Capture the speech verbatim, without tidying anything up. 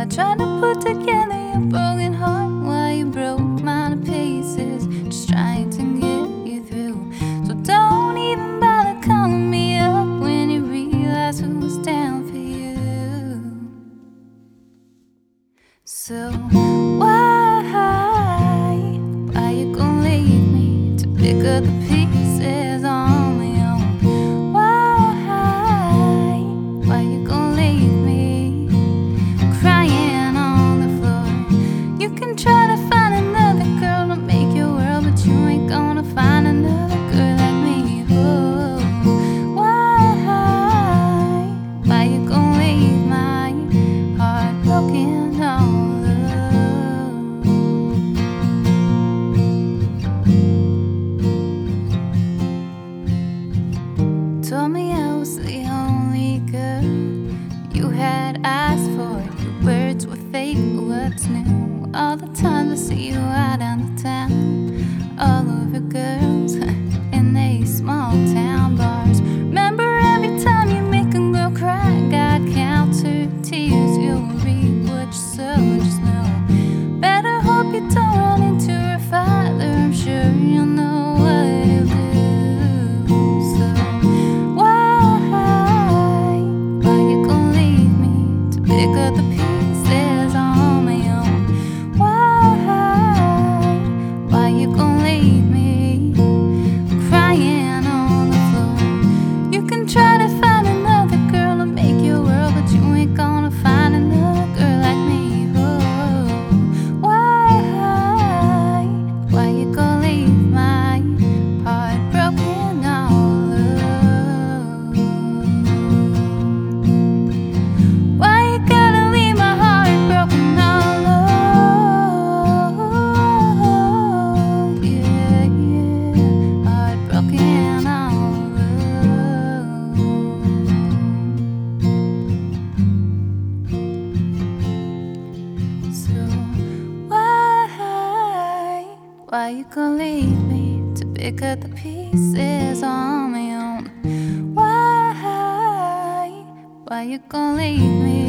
trying to put together your broken heart while you broke mine to pieces, just trying to get you through. So don't even bother calling me up when you realize who was down for you. So why, why you gonna leave me to pick up the pieces on my own? Why, why you gonna leave me crying on the floor? You can try to find another girl to make your world, but you ain't gonna find another girl like me. Oh, why, why you gonna leave my heart broken all alone? Told me I was the only girl you had asked for. Your words were fake, but what's new? All the time I see you out on the town, all over girls in these small town bars. Remember every time you make a girl cry, God counts her tears, you'll reap what you sow. Just know, better hope you don't run into her father, I'm sure you'll know what he'll do. So why, why you gonna leave me to pick up the pieces on my own? Why, why you gonna leave me crying on the floor? You can try to find another girl to make your world, but you ain't gonna find another girl like me. Oh, why, why you gonna leave my heart broken all alone? Why you gotta leave my heart broken all alone? Yeah, yeah, heart broken all alone. So why, why you gonna leave me to pick up the pieces on my own? Why, why you gonna leave me